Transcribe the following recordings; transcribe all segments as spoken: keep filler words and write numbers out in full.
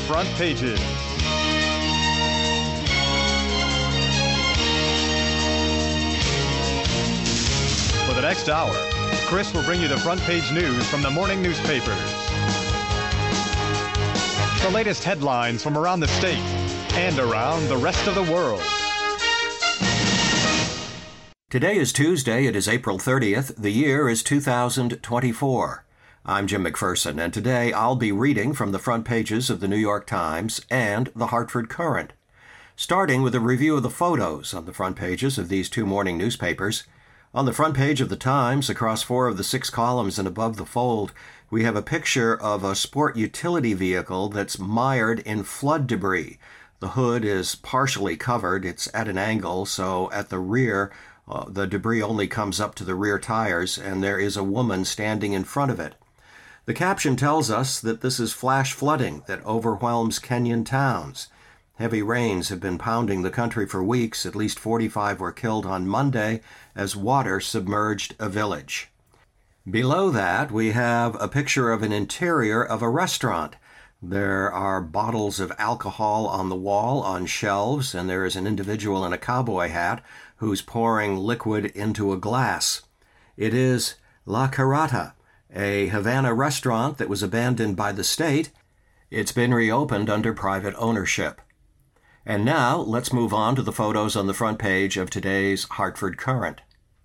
front pages. For the next hour, Chris will bring you the front page news from the morning newspapers. The latest headlines from around the state and around the rest of the world. Today is Tuesday. It is April thirtieth. The year is two thousand twenty-four. I'm Jim McPherson, and today I'll be reading from the front pages of the New York Times and the Hartford Courant. Starting with a review of the photos on the front pages of these two morning newspapers. On the front page of the Times, across four of the six columns and above the fold, we have a picture of a sport utility vehicle that's mired in flood debris. The hood is partially covered. It's at an angle, so at the rear, uh, the debris only comes up to the rear tires, and there is a woman standing in front of it. The caption tells us that this is flash flooding that overwhelms Kenyan towns. Heavy rains have been pounding the country for weeks. At least forty-five were killed on Monday as water submerged a village. Below that, we have a picture of an interior of a restaurant. There are bottles of alcohol on the wall on shelves, and there is an individual in a cowboy hat who's pouring liquid into a glass. It is La Carreta, a Havana restaurant that was abandoned by the state. It's been reopened under private ownership. And now, let's move on to the photos on the front page of today's Hartford Courant.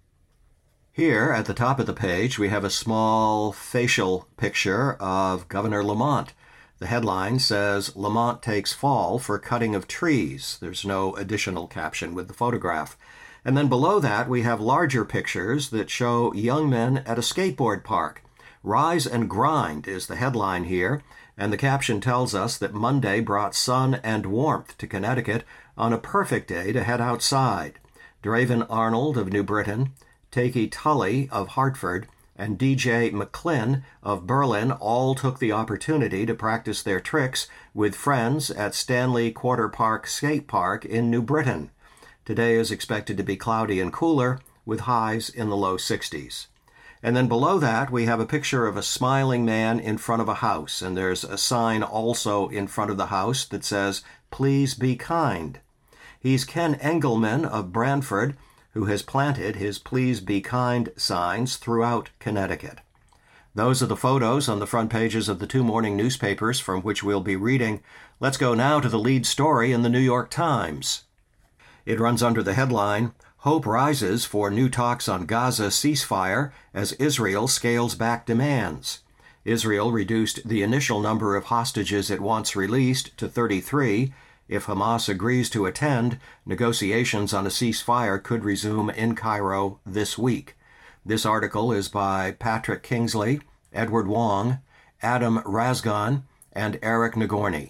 Here, at the top of the page, we have a small facial picture of Governor Lamont. The headline says, "Lamont takes fall for cutting of trees." There's no additional caption with the photograph. And then below that, we have larger pictures that show young men at a skateboard park. "Rise and grind" is the headline here, and the caption tells us that Monday brought sun and warmth to Connecticut on a perfect day to head outside. Draven Arnold of New Britain, Takey Tully of Hartford, and D J McClin of Berlin all took the opportunity to practice their tricks with friends at Stanley Quarter Park Skate Park in New Britain. Today is expected to be cloudy and cooler, with highs in the low sixties. And then below that, we have a picture of a smiling man in front of a house, and there's a sign also in front of the house that says, "Please be kind." He's Ken Engelman of Branford, who has planted his Please Be Kind signs throughout Connecticut. Those are the photos on the front pages of the two morning newspapers from which we'll be reading. Let's go now to the lead story in the New York Times. It runs under the headline, "Hope rises for new talks on Gaza ceasefire as Israel scales back demands." Israel reduced the initial number of hostages it wants released to thirty-three. If Hamas agrees to attend, negotiations on a ceasefire could resume in Cairo this week. This article is by Patrick Kingsley, Edward Wong, Adam Razgan, and Eric Nagorny.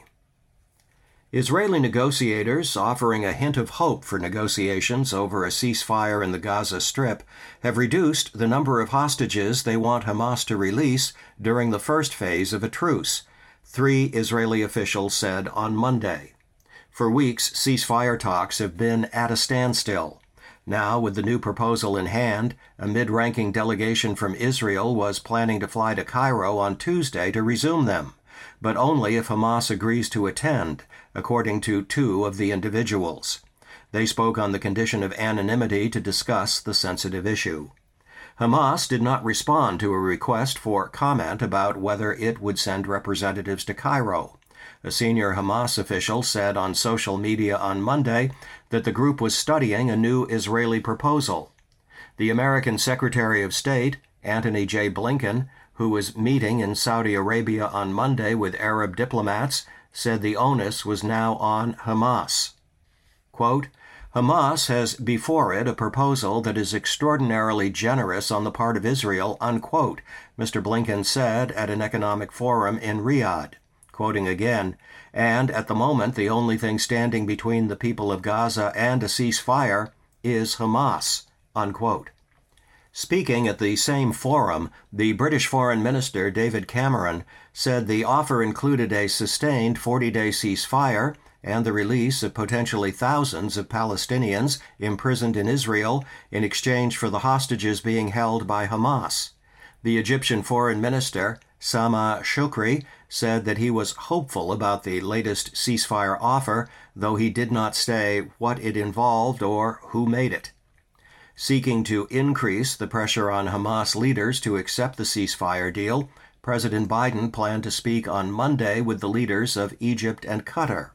Israeli negotiators, offering a hint of hope for negotiations over a ceasefire in the Gaza Strip, have reduced the number of hostages they want Hamas to release during the first phase of a truce, three Israeli officials said on Monday. For weeks, ceasefire talks have been at a standstill. Now, with the new proposal in hand, a mid-ranking delegation from Israel was planning to fly to Cairo on Tuesday to resume them, but only if Hamas agrees to attend, according to two of the individuals. They spoke on the condition of anonymity to discuss the sensitive issue. Hamas did not respond to a request for comment about whether it would send representatives to Cairo. A senior Hamas official said on social media on Monday that the group was studying a new Israeli proposal. The American Secretary of State, Antony J. Blinken, who was meeting in Saudi Arabia on Monday with Arab diplomats, said the onus was now on Hamas. Quote, "Hamas has before it a proposal that is extraordinarily generous on the part of Israel," unquote, Mister Blinken said at an economic forum in Riyadh. Quoting again, "And at the moment, the only thing standing between the people of Gaza and a ceasefire is Hamas," unquote. Speaking at the same forum, the British Foreign Minister David Cameron said the offer included a sustained forty-day ceasefire and the release of potentially thousands of Palestinians imprisoned in Israel in exchange for the hostages being held by Hamas. The Egyptian Foreign Minister, Sama Shukri, said that he was hopeful about the latest ceasefire offer, though he did not say what it involved or who made it. Seeking to increase the pressure on Hamas leaders to accept the ceasefire deal, President Biden planned to speak on Monday with the leaders of Egypt and Qatar.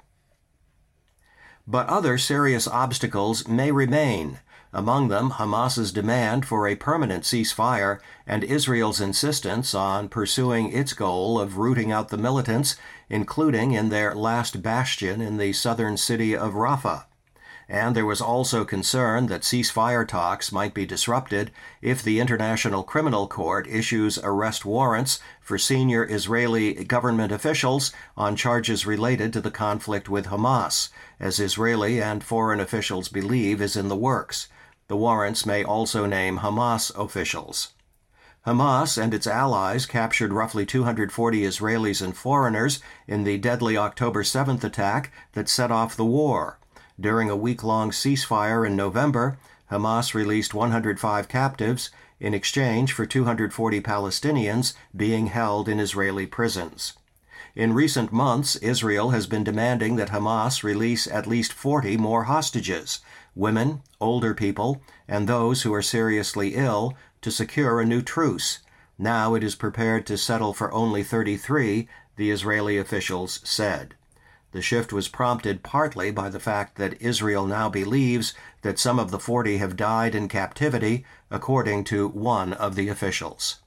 But other serious obstacles may remain, among them Hamas's demand for a permanent ceasefire and Israel's insistence on pursuing its goal of rooting out the militants, including in their last bastion in the southern city of Rafah. And there was also concern that ceasefire talks might be disrupted if the International Criminal Court issues arrest warrants for senior Israeli government officials on charges related to the conflict with Hamas, as Israeli and foreign officials believe is in the works. The warrants may also name Hamas officials. Hamas and its allies captured roughly two hundred forty Israelis and foreigners in the deadly October seventh attack that set off the war. During a week-long ceasefire in November, Hamas released one hundred five captives in exchange for two hundred forty Palestinians being held in Israeli prisons. In recent months, Israel has been demanding that Hamas release at least forty more hostages, women, older people, and those who are seriously ill, to secure a new truce. Now it is prepared to settle for only thirty-three, the Israeli officials said. The shift was prompted partly by the fact that Israel now believes that some of the forty have died in captivity, according to one of the officials.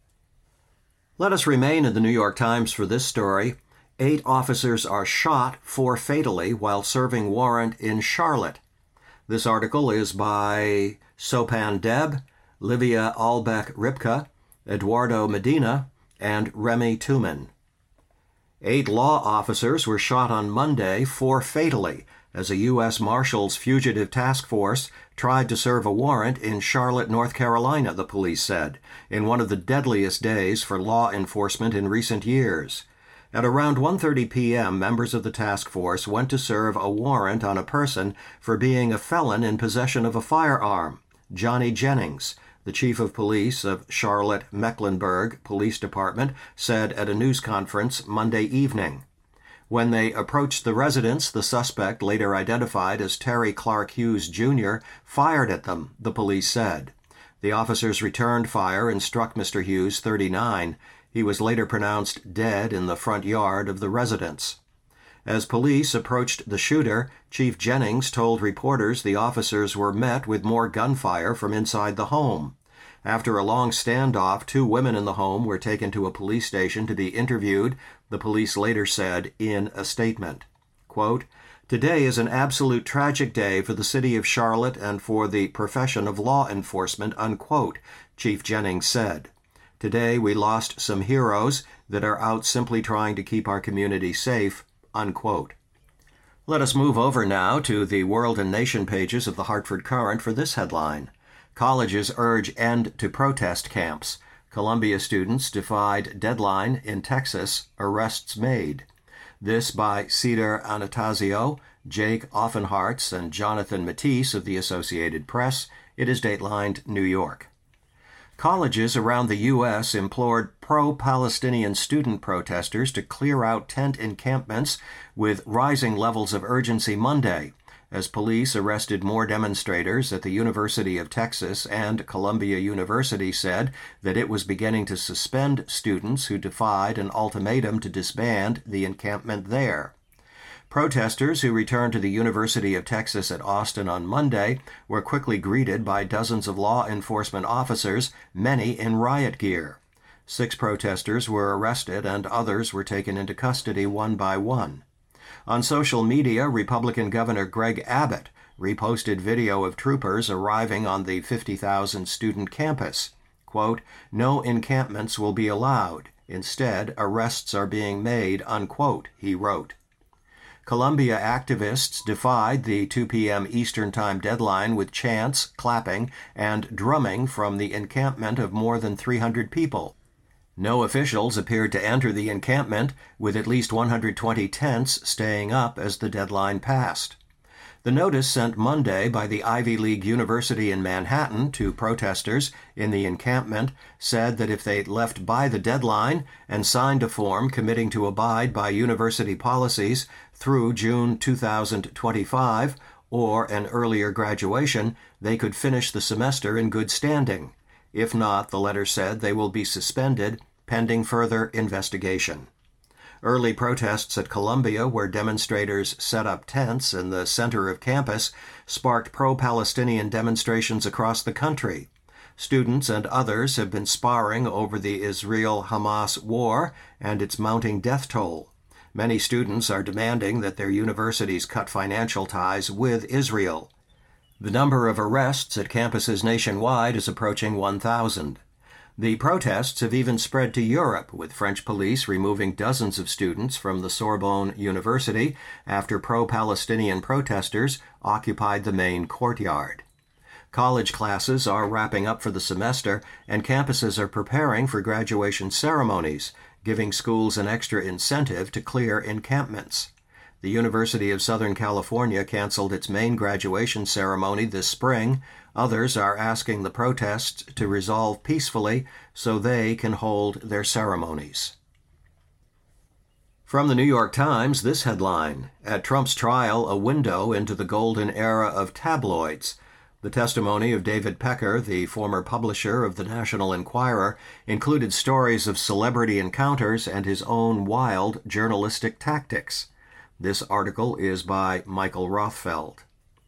Let us remain in the New York Times for this story. Eight officers are shot, four fatally, while serving warrant in Charlotte. This article is by Sopan Deb, Livia Albeck-Ripka, Eduardo Medina, and Remy Tuman. Eight law officers were shot on Monday, four fatally, as a U S Marshals Fugitive Task Force tried to serve a warrant in Charlotte, North Carolina, the police said, in one of the deadliest days for law enforcement in recent years. At around one thirty p.m., members of the task force went to serve a warrant on a person for being a felon in possession of a firearm, Johnny Jennings. The chief of police of Charlotte-Mecklenburg Police Department said at a news conference Monday evening. When they approached the residence, the suspect, later identified as Terry Clark Hughes, Junior, fired at them, the police said. The officers returned fire and struck Mister Hughes, thirty-nine. He was later pronounced dead in the front yard of the residence. As police approached the shooter, Chief Jennings told reporters the officers were met with more gunfire from inside the home. After a long standoff, two women in the home were taken to a police station to be interviewed, the police later said in a statement. Quote, "Today is an absolute tragic day for the city of Charlotte and for the profession of law enforcement," unquote, Chief Jennings said. "Today we lost some heroes that are out simply trying to keep our community safe," unquote. Let us move over now to the World and Nation pages of the Hartford Courant for this headline. Colleges urge end to protest camps. Columbia students defied deadline in Texas, arrests made. This by Cedar Anastasio, Jake Offenhartz, and Jonathan Matisse of the Associated Press. It is datelined New York. Colleges around the U S implored pro-Palestinian student protesters to clear out tent encampments with rising levels of urgency Monday, as police arrested more demonstrators at the University of Texas, and Columbia University said that it was beginning to suspend students who defied an ultimatum to disband the encampment there. Protesters who returned to the University of Texas at Austin on Monday were quickly greeted by dozens of law enforcement officers, many in riot gear. Six protesters were arrested and others were taken into custody one by one. On social media, Republican Governor Greg Abbott reposted video of troopers arriving on the fifty thousand student campus. Quote, "No encampments will be allowed. Instead, arrests are being made," unquote, he wrote. Columbia activists defied the two p.m. Eastern Time deadline with chants, clapping, and drumming from the encampment of more than three hundred people. No officials appeared to enter the encampment, with at least one hundred twenty tents staying up as the deadline passed. The notice sent Monday by the Ivy League University in Manhattan to protesters in the encampment said that if they left by the deadline and signed a form committing to abide by university policies through June two thousand twenty-five or an earlier graduation, they could finish the semester in good standing. If not, the letter said, they will be suspended pending further investigation. Early protests at Columbia, where demonstrators set up tents in the center of campus, sparked pro-Palestinian demonstrations across the country. Students and others have been sparring over the Israel-Hamas war and its mounting death toll. Many students are demanding that their universities cut financial ties with Israel. The number of arrests at campuses nationwide is approaching one thousand. The protests have even spread to Europe, with French police removing dozens of students from the Sorbonne University after pro-Palestinian protesters occupied the main courtyard. College classes are wrapping up for the semester, and campuses are preparing for graduation ceremonies, giving schools an extra incentive to clear encampments. The University of Southern California canceled its main graduation ceremony this spring. Others are asking the protests to resolve peacefully so they can hold their ceremonies. From the New York Times, this headline: At Trump's trial, a window into the golden era of tabloids. The testimony of David Pecker, the former publisher of the National Enquirer, included stories of celebrity encounters and his own wild journalistic tactics. This article is by Michael Rothfeld.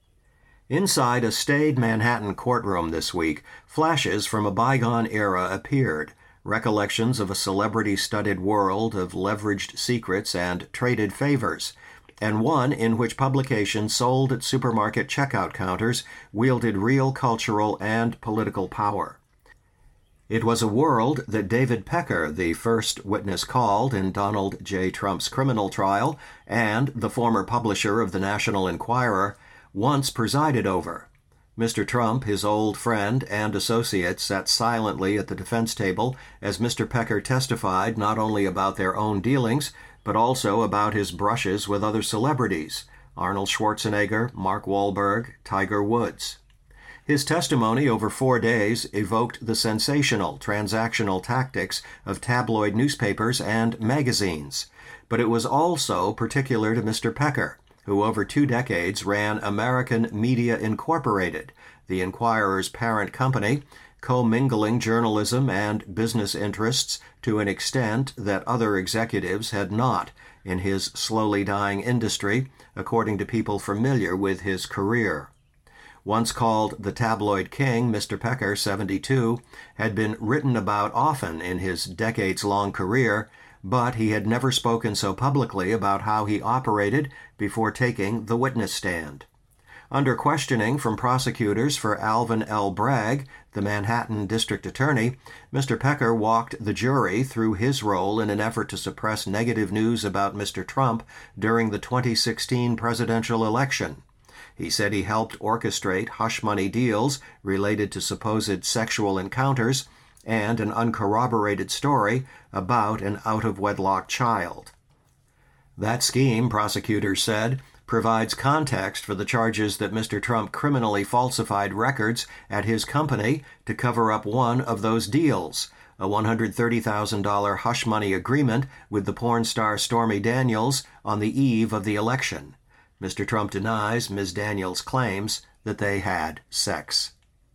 Inside a staid Manhattan courtroom this week, flashes from a bygone era appeared, recollections of a celebrity-studded world of leveraged secrets and traded favors, and one in which publications sold at supermarket checkout counters wielded real cultural and political power. It was a world that David Pecker, the first witness called in Donald J. Trump's criminal trial, and the former publisher of the National Enquirer, once presided over. Mister Trump, his old friend and associate, sat silently at the defense table as Mister Pecker testified not only about their own dealings, but also about his brushes with other celebrities: Arnold Schwarzenegger, Mark Wahlberg, Tiger Woods. His testimony over four days evoked the sensational, transactional tactics of tabloid newspapers and magazines, but it was also particular to Mister Pecker, who over two decades ran American Media Incorporated, the Enquirer's parent company, commingling journalism and business interests to an extent that other executives had not in his slowly dying industry, according to people familiar with his career. Once called the tabloid king, Mister Pecker, seventy-two, had been written about often in his decades-long career, but he had never spoken so publicly about how he operated before taking the witness stand. Under questioning from prosecutors for Alvin L. Bragg, the Manhattan district attorney, Mister Pecker walked the jury through his role in an effort to suppress negative news about Mister Trump during the twenty sixteen presidential election. He said he helped orchestrate hush-money deals related to supposed sexual encounters and an uncorroborated story about an out-of-wedlock child. That scheme, prosecutors said, provides context for the charges that Mister Trump criminally falsified records at his company to cover up one of those deals, a one hundred thirty thousand dollars hush-money agreement with the porn star Stormy Daniels on the eve of the election. Mister Trump denies Miz Daniels' claims that they had sex.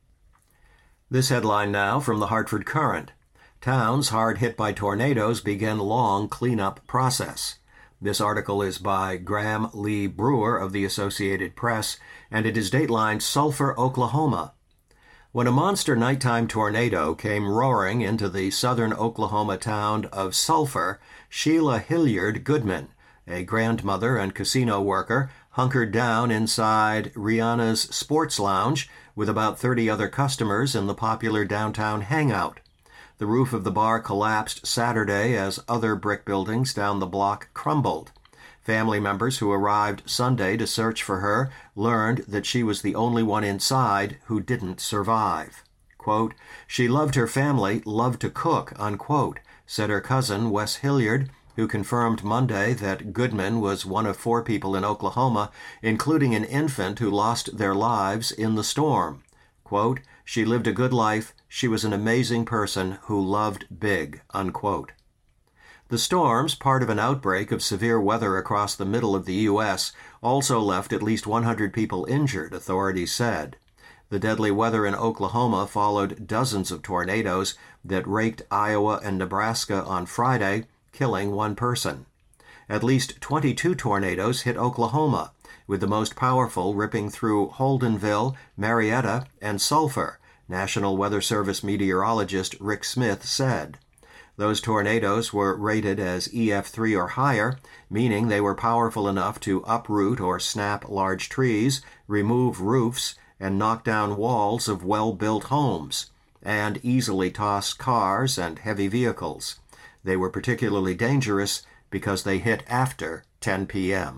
This headline now from the Hartford Courant. Towns hard hit by tornadoes begin long cleanup process. This article is by Graham Lee Brewer of the Associated Press, and it is datelined Sulphur, Oklahoma. When a monster nighttime tornado came roaring into the southern Oklahoma town of Sulphur, Sheila Hilliard Goodman, a grandmother and casino worker, hunkered down inside Rihanna's Sports Lounge with about thirty other customers in the popular downtown hangout. The roof of the bar collapsed Saturday as other brick buildings down the block crumbled. Family members who arrived Sunday to search for her learned that she was the only one inside who didn't survive. Quote, "She loved her family, loved to cook," unquote, said her cousin Wes Hilliard, who confirmed Monday that Goodman was one of four people in Oklahoma, including an infant who lost their lives in the storm. Quote, "She lived a good life. She was an amazing person who loved big," unquote. The storms, part of an outbreak of severe weather across the middle of the U S, also left at least one hundred people injured, authorities said. The deadly weather in Oklahoma followed dozens of tornadoes that raked Iowa and Nebraska on Friday, killing one person. At least twenty-two tornadoes hit Oklahoma, with the most powerful ripping through Holdenville, Marietta, and Sulphur, National Weather Service meteorologist Rick Smith said. Those tornadoes were rated as E F three or higher, meaning they were powerful enough to uproot or snap large trees, remove roofs, and knock down walls of well-built homes, and easily toss cars and heavy vehicles. They were particularly dangerous because they hit after ten p.m.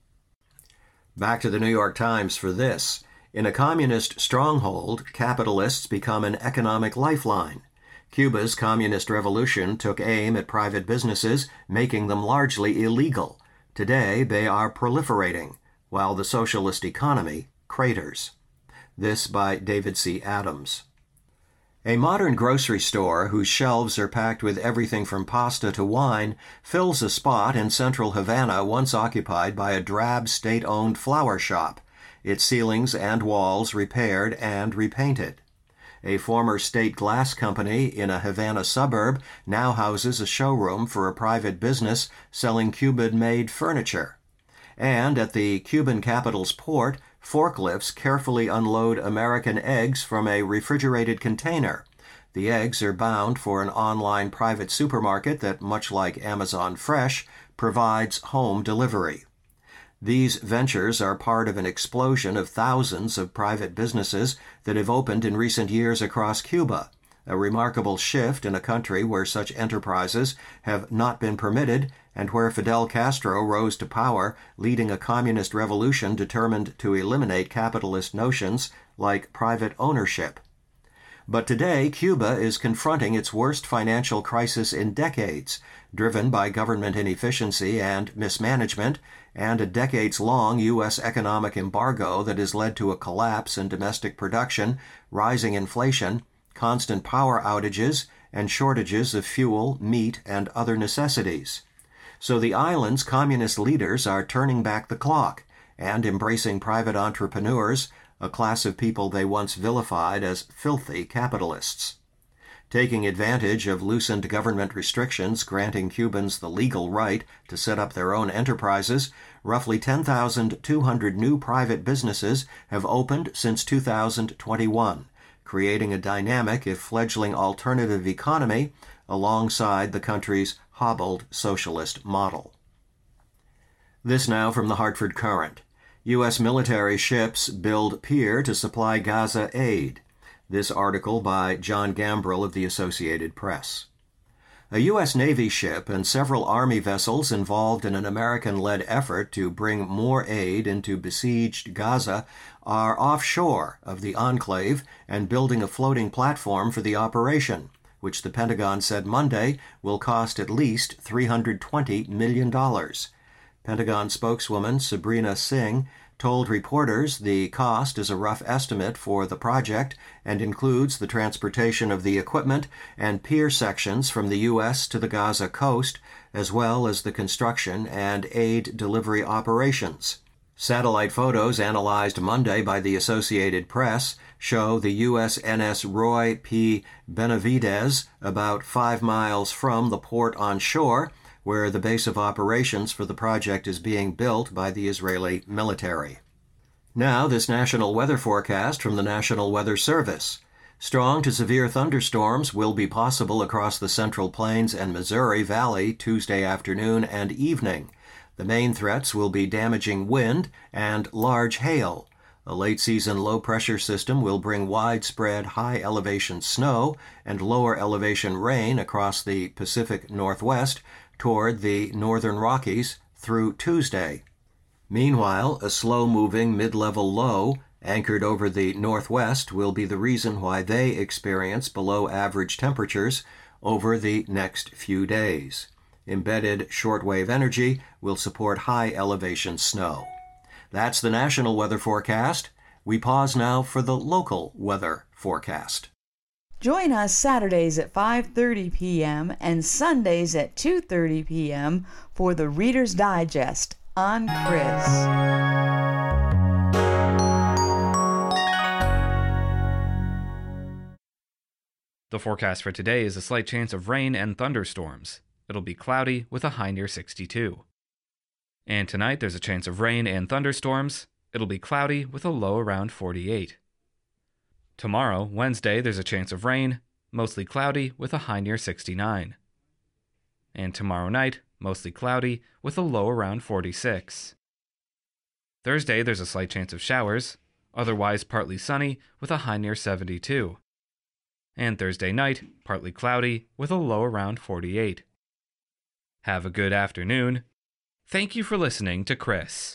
Back to the New York Times for this. In a communist stronghold, capitalists become an economic lifeline. Cuba's communist revolution took aim at private businesses, making them largely illegal. Today, they are proliferating, while the socialist economy craters. This by David C. Adams. A modern grocery store whose shelves are packed with everything from pasta to wine fills a spot in central Havana once occupied by a drab state-owned flower shop, its ceilings and walls repaired and repainted. A former state glass company in a Havana suburb now houses a showroom for a private business selling Cuban-made furniture. And at the Cuban capital's port, forklifts carefully unload American eggs from a refrigerated container. The eggs are bound for an online private supermarket that, much like Amazon Fresh, provides home delivery. These ventures are part of an explosion of thousands of private businesses that have opened in recent years across Cuba, a remarkable shift in a country where such enterprises have not been permitted and where Fidel Castro rose to power, leading a communist revolution determined to eliminate capitalist notions like private ownership. But today, Cuba is confronting its worst financial crisis in decades, driven by government inefficiency and mismanagement, and a decades-long U S economic embargo that has led to a collapse in domestic production, rising inflation, constant power outages, and shortages of fuel, meat, and other necessities. So the island's communist leaders are turning back the clock and embracing private entrepreneurs, a class of people they once vilified as filthy capitalists. Taking advantage of loosened government restrictions granting Cubans the legal right to set up their own enterprises, roughly ten thousand two hundred new private businesses have opened since two thousand twenty-one, creating a dynamic, if fledgling, alternative economy alongside the country's hobbled socialist model. This now from the Hartford Courant. U S military ships build pier to supply Gaza aid. This article by John Gambrill of the Associated Press. A U S Navy ship and several Army vessels involved in an American-led effort to bring more aid into besieged Gaza are offshore of the enclave and building a floating platform for the operation, which the Pentagon said Monday will cost at least three hundred twenty million dollars. Pentagon spokeswoman Sabrina Singh told reporters the cost is a rough estimate for the project and includes the transportation of the equipment and pier sections from the U S to the Gaza coast, as well as the construction and aid delivery operations. Satellite photos analyzed Monday by the Associated Press show the U S N S Roy P. Benavidez about five miles from the port on shore, where the base of operations for the project is being built by the Israeli military. Now, this national weather forecast from the National Weather Service. Strong to severe thunderstorms will be possible across the Central Plains and Missouri Valley Tuesday afternoon and evening. The main threats will be damaging wind and large hail. A late-season low-pressure system will bring widespread high-elevation snow and lower-elevation rain across the Pacific Northwest toward the northern Rockies through Tuesday. Meanwhile, a slow-moving mid-level low anchored over the northwest will be the reason why they experience below-average temperatures over the next few days. Embedded shortwave energy will support high elevation snow. That's the national weather forecast. We pause now for the local weather forecast. Join us Saturdays at five thirty p.m. and Sundays at two thirty p.m. for the Reader's Digest on Chris. The forecast for today is a slight chance of rain and thunderstorms. It'll be cloudy with a high near sixty-two. And tonight there's a chance of rain and thunderstorms. It'll be cloudy with a low around forty-eight. Tomorrow, Wednesday, there's a chance of rain, mostly cloudy with a high near sixty-nine. And tomorrow night, mostly cloudy with a low around forty-six. Thursday, there's a slight chance of showers, otherwise partly sunny with a high near seventy-two. And Thursday night, partly cloudy with a low around forty-eight. Have a good afternoon. Thank you for listening to Chris.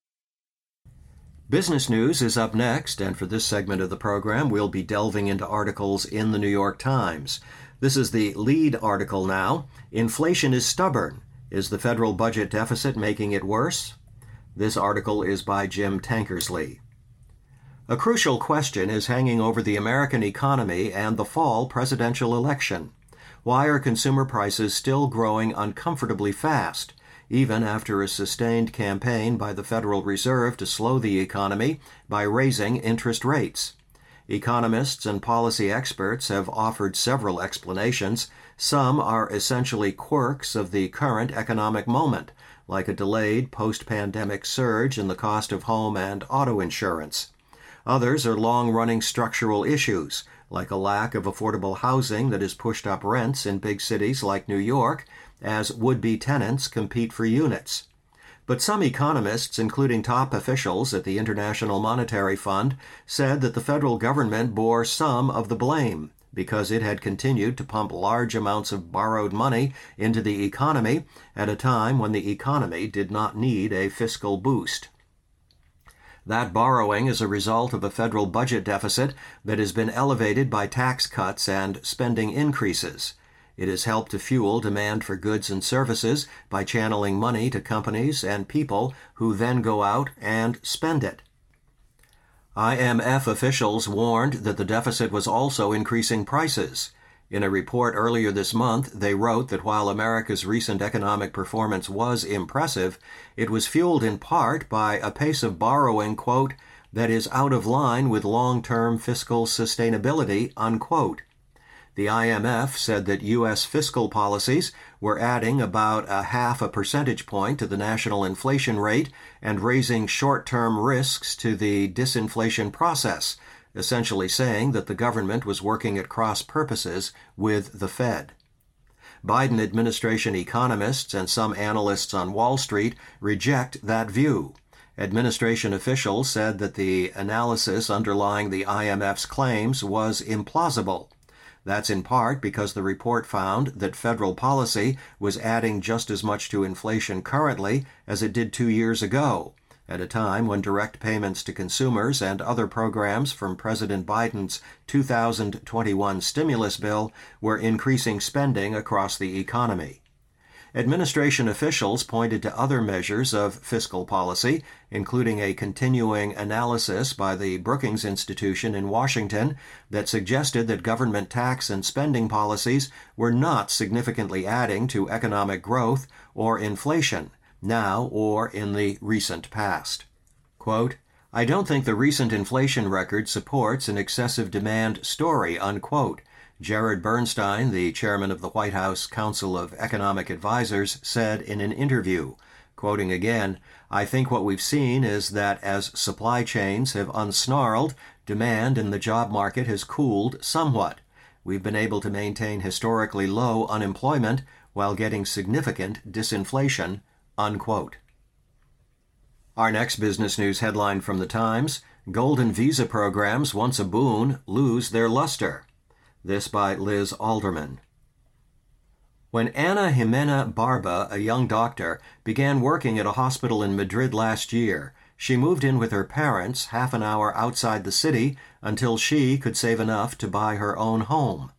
Business news is up next, and for this segment of the program, we'll be delving into articles in the New York Times. This is the lead article now. Inflation is stubborn. Is the federal budget deficit making it worse? This article is by Jim Tankersley. A crucial question is hanging over the American economy and the fall presidential election. Why are consumer prices still growing uncomfortably fast, even after a sustained campaign by the Federal Reserve to slow the economy by raising interest rates? Economists and policy experts have offered several explanations. Some are essentially quirks of the current economic moment, like a delayed post-pandemic surge in the cost of home and auto insurance. Others are long-running structural issues, like a lack of affordable housing that has pushed up rents in big cities like New York, as would-be tenants compete for units. But some economists, including top officials at the International Monetary Fund, said that the federal government bore some of the blame because it had continued to pump large amounts of borrowed money into the economy at a time when the economy did not need a fiscal boost. That borrowing is a result of a federal budget deficit that has been elevated by tax cuts and spending increases. It has helped to fuel demand for goods and services by channeling money to companies and people who then go out and spend it. I M F officials warned that the deficit was also increasing prices. In a report earlier this month, they wrote that while America's recent economic performance was impressive, it was fueled in part by a pace of borrowing, quote, that is out of line with long-term fiscal sustainability, unquote. The I M F said that U S fiscal policies were adding about a half a percentage point to the national inflation rate and raising short-term risks to the disinflation process, essentially saying that the government was working at cross purposes with the Fed. Biden administration economists and some analysts on Wall Street reject that view. Administration officials said that the analysis underlying the I M F's claims was implausible. That's in part because the report found that federal policy was adding just as much to inflation currently as it did two years ago, at a time when direct payments to consumers and other programs from President Biden's two thousand twenty-one stimulus bill were increasing spending across the economy. Administration officials pointed to other measures of fiscal policy, including a continuing analysis by the Brookings Institution in Washington that suggested that government tax and spending policies were not significantly adding to economic growth or inflation, now or in the recent past. Quote, I don't think the recent inflation record supports an excessive demand story, unquote. Jared Bernstein, the chairman of the White House Council of Economic Advisers, said in an interview, quoting again, I think what we've seen is that as supply chains have unsnarled, demand in the job market has cooled somewhat. We've been able to maintain historically low unemployment while getting significant disinflation, unquote. Our next business news headline from the Times, Golden Visa programs, once a boon, lose their luster. This by Liz Alderman. When Ana Jimena Barba, a young doctor, began working at a hospital in Madrid last year, she moved in with her parents half an hour outside the city until she could save enough to buy her own home.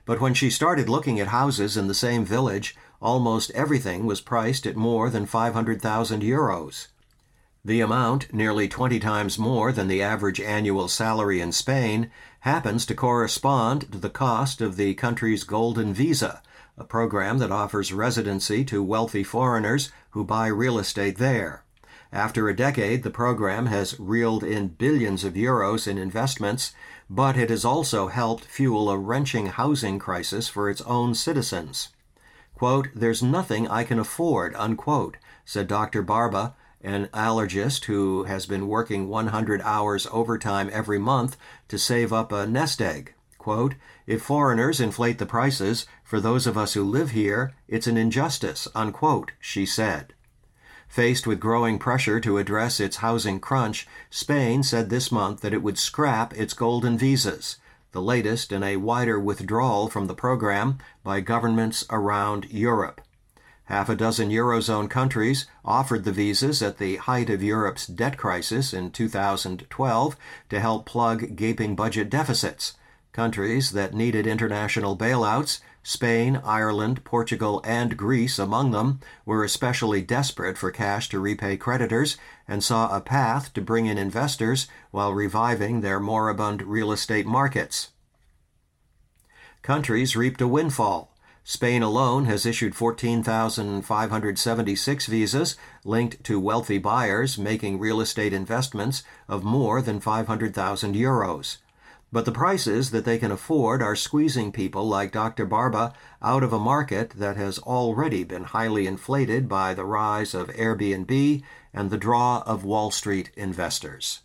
But when she started looking at houses in the same village, almost everything was priced at more than five hundred thousand euros. The amount, nearly twenty times more than the average annual salary in Spain, happens to correspond to the cost of the country's Golden Visa, a program that offers residency to wealthy foreigners who buy real estate there. After a decade, the program has reeled in billions of euros in investments, but it has also helped fuel a wrenching housing crisis for its own citizens. Quote, "There's nothing I can afford," unquote, said Doctor Barba, an allergist who has been working one hundred hours overtime every month to save up a nest egg. Quote, "If foreigners inflate the prices, for those of us who live here, it's an injustice," unquote, she said. Faced with growing pressure to address its housing crunch, Spain said this month that it would scrap its golden visas, the latest in a wider withdrawal from the program by governments around Europe. Half a dozen Eurozone countries offered the visas at the height of Europe's debt crisis in two thousand twelve to help plug gaping budget deficits. Countries that needed international bailouts, Spain, Ireland, Portugal, and Greece among them, were especially desperate for cash to repay creditors and saw a path to bring in investors while reviving their moribund real estate markets. Countries reaped a windfall. Spain alone has issued fourteen thousand five hundred seventy-six visas linked to wealthy buyers making real estate investments of more than five hundred thousand euros. But the prices that they can afford are squeezing people like Doctor Barba out of a market that has already been highly inflated by the rise of Airbnb and the draw of Wall Street investors.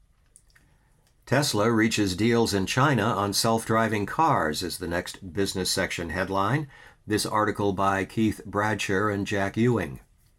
Tesla reaches deals in China on self-driving cars is the next business section headline. This article by Keith Bradsher and Jack Ewing.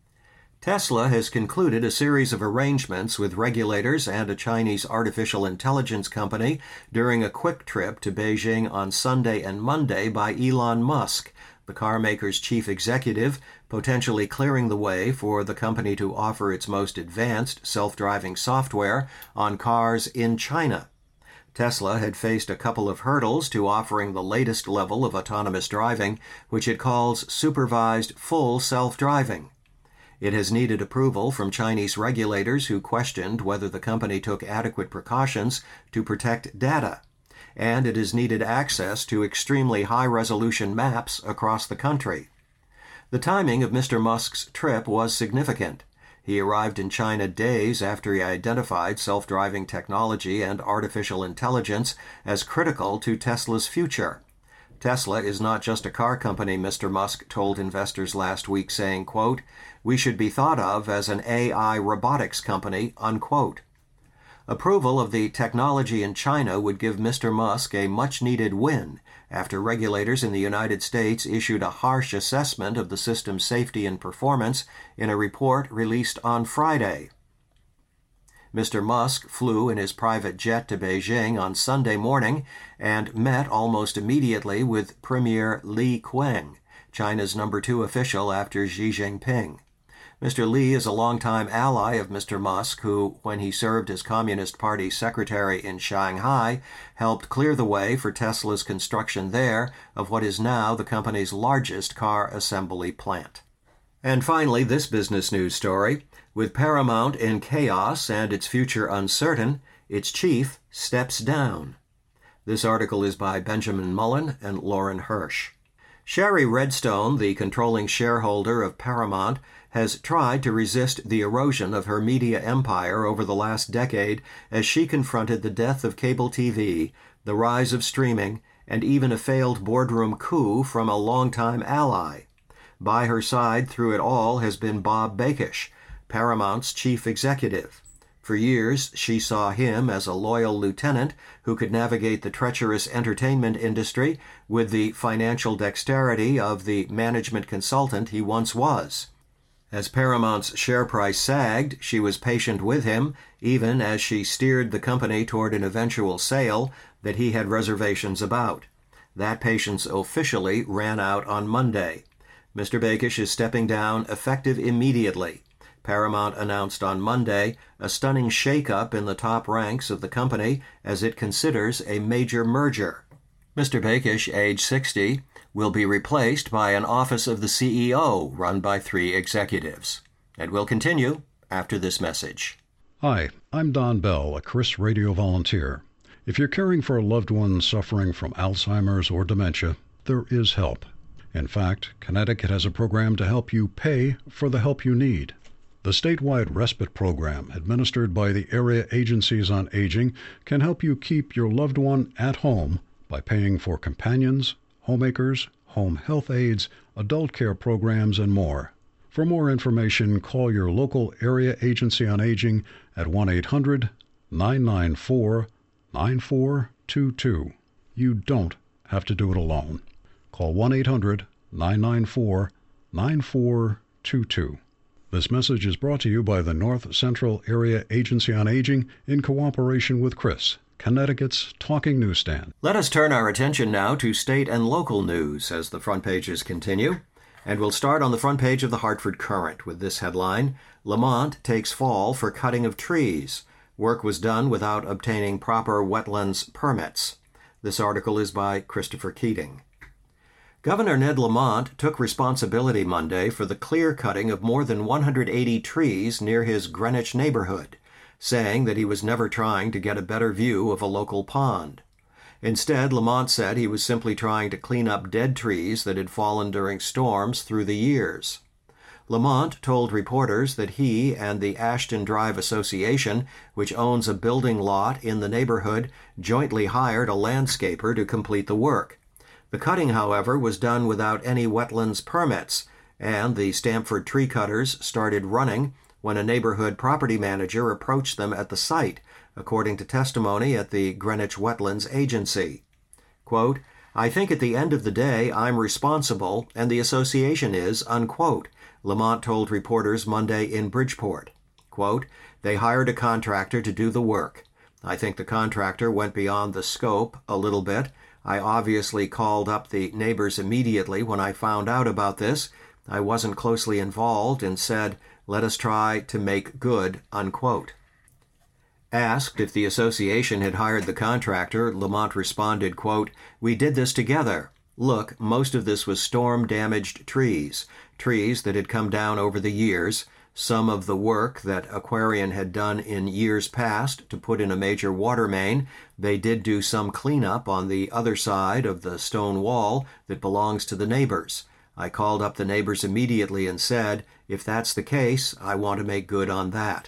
Tesla has concluded a series of arrangements with regulators and a Chinese artificial intelligence company during a quick trip to Beijing on Sunday and Monday by Elon Musk, the car maker's chief executive, potentially clearing the way for the company to offer its most advanced self-driving software on cars in China. Tesla had faced a couple of hurdles to offering the latest level of autonomous driving, which it calls supervised full self-driving. It has needed approval from Chinese regulators who questioned whether the company took adequate precautions to protect data, and it has needed access to extremely high-resolution maps across the country. The timing of Mister Musk's trip was significant. He arrived in China days after he identified self-driving technology and artificial intelligence as critical to Tesla's future. Tesla is not just a car company, Mister Musk told investors last week, saying, quote, "We should be thought of as an A I robotics company," unquote. Approval of the technology in China would give Mister Musk a much-needed win after regulators in the United States issued a harsh assessment of the system's safety and performance in a report released on Friday. Mister Musk flew in his private jet to Beijing on Sunday morning and met almost immediately with Premier Li Qiang, China's number two official after Xi Jinping. Mister Li is a longtime ally of Mister Musk, who, when he served as Communist Party secretary in Shanghai, helped clear the way for Tesla's construction there of what is now the company's largest car assembly plant. And finally, this business news story. With Paramount in chaos and its future uncertain, its chief steps down. This article is by Benjamin Mullen and Lauren Hirsch. Sherry Redstone, the controlling shareholder of Paramount, has tried to resist the erosion of her media empire over the last decade as she confronted the death of cable T V, the rise of streaming, and even a failed boardroom coup from a longtime ally. By her side through it all has been Bob Bakish, Paramount's chief executive. For years, she saw him as a loyal lieutenant who could navigate the treacherous entertainment industry with the financial dexterity of the management consultant he once was. As Paramount's share price sagged, she was patient with him, even as she steered the company toward an eventual sale that he had reservations about. That patience officially ran out on Monday. Mister Bakish is stepping down effective immediately. Paramount announced on Monday a stunning shakeup in the top ranks of the company as it considers a major merger. Mister Bakish, age sixty, will be replaced by an office of the C E O run by three executives. And we'll continue after this message. Hi, I'm Don Bell, a Chris Radio volunteer. If you're caring for a loved one suffering from Alzheimer's or dementia, there is help. In fact, Connecticut has a program to help you pay for the help you need. The statewide respite program, administered by the Area Agencies on Aging, can help you keep your loved one at home by paying for companions, homemakers, home health aides, adult care programs, and more. For more information, call your local Area Agency on Aging at one eight hundred nine nine four nine four two two. You don't have to do it alone. Call one eight hundred nine nine four nine four two two. This message is brought to you by the North Central Area Agency on Aging in cooperation with Chris, Connecticut's talking newsstand. Let us turn our attention now to state and local news as the front pages continue. And we'll start on the front page of the Hartford Courant with this headline: Lamont takes fall for cutting of trees. Work was done without obtaining proper wetlands permits. This article is by Christopher Keating. Governor Ned Lamont took responsibility Monday for the clear-cutting of more than one hundred eighty trees near his Greenwich neighborhood, saying that he was never trying to get a better view of a local pond. Instead, Lamont said he was simply trying to clean up dead trees that had fallen during storms through the years. Lamont told reporters that he and the Ashton Drive Association, which owns a building lot in the neighborhood, jointly hired a landscaper to complete the work. The cutting, however, was done without any wetlands permits, and the Stamford tree cutters started running when a neighborhood property manager approached them at the site, according to testimony at the Greenwich Wetlands Agency. Quote, "I think at the end of the day I'm responsible, and the association is," unquote, Lamont told reporters Monday in Bridgeport. Quote, "They hired a contractor to do the work. I think the contractor went beyond the scope a little bit. I obviously called up the neighbors immediately when I found out about this. I wasn't closely involved and said, let us try to make good," unquote. Asked if the association had hired the contractor, Lamont responded, quote, "We did this together. Look, most of this was storm-damaged trees, trees that had come down over the years. Some of the work that Aquarian had done in years past to put in a major water main, they did do some cleanup on the other side of the stone wall that belongs to the neighbors. I called up the neighbors immediately and said, if that's the case, I want to make good on that."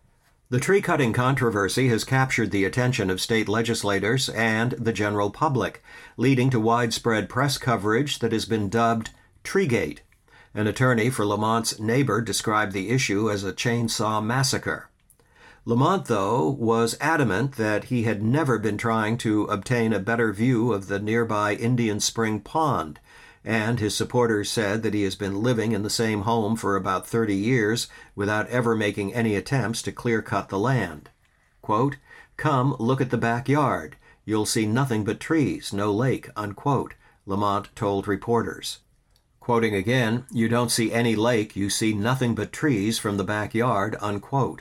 The tree-cutting controversy has captured the attention of state legislators and the general public, leading to widespread press coverage that has been dubbed Treegate. An attorney for Lamont's neighbor described the issue as a chainsaw massacre. Lamont, though, was adamant that he had never been trying to obtain a better view of the nearby Indian Spring Pond, and his supporters said that he has been living in the same home for about thirty years without ever making any attempts to clear-cut the land. Quote, "Come look at the backyard. You'll see nothing but trees, no lake," unquote, Lamont told reporters. Quoting again, "You don't see any lake, you see nothing but trees from the backyard," unquote.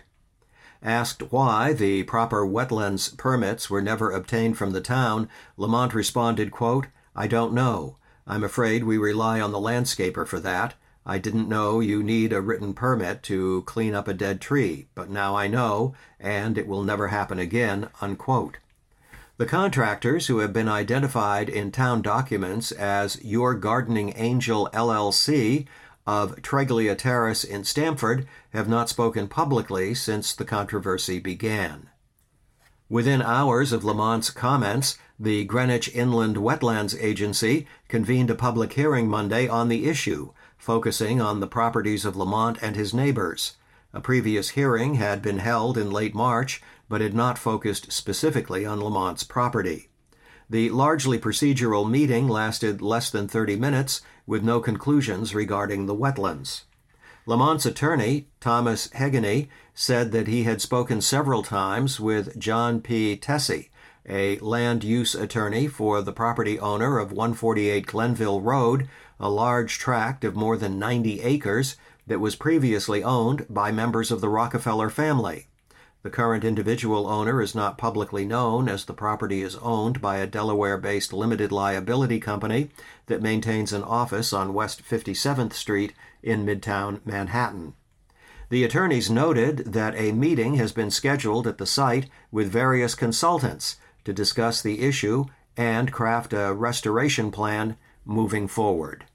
Asked why the proper wetlands permits were never obtained from the town, Lamont responded, quote, "I don't know. I'm afraid we rely on the landscaper for that. I didn't know you need a written permit to clean up a dead tree, but now I know, and it will never happen again," unquote. The contractors, who have been identified in town documents as Your Gardening Angel L L C of Treglia Terrace in Stamford, have not spoken publicly since the controversy began. Within hours of Lamont's comments, the Greenwich Inland Wetlands Agency convened a public hearing Monday on the issue, focusing on the properties of Lamont and his neighbors. A previous hearing had been held in late March, but had not focused specifically on Lamont's property. The largely procedural meeting lasted less than thirty minutes, with no conclusions regarding the wetlands. Lamont's attorney, Thomas Heganey, said that he had spoken several times with John P. Tessie, a land use attorney for the property owner of one forty-eight Glenville Road, a large tract of more than ninety acres that was previously owned by members of the Rockefeller family. The current individual owner is not publicly known, as the property is owned by a Delaware-based limited liability company that maintains an office on West fifty-seventh Street in Midtown Manhattan. The attorneys noted that a meeting has been scheduled at the site with various consultants to discuss the issue and craft a restoration plan moving forward.